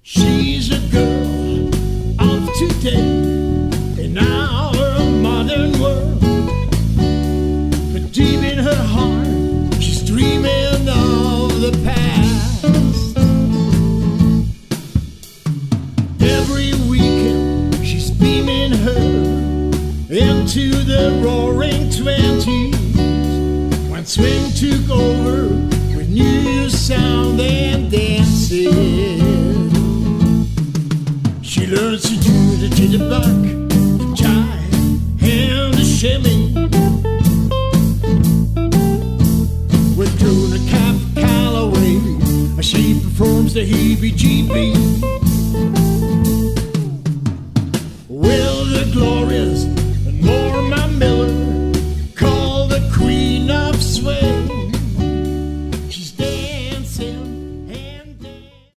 She's a girl of today in our modern world, but deep in her heart she's dreaming of the past. Every weekend she's beaming her into the roaring 20s, when swing took over with new sound and dancing. She learns to do the jitterbug, the jive, and the shimmy. With Druna Cap Calloway, she performs the heebie-jeebie. Will the glorious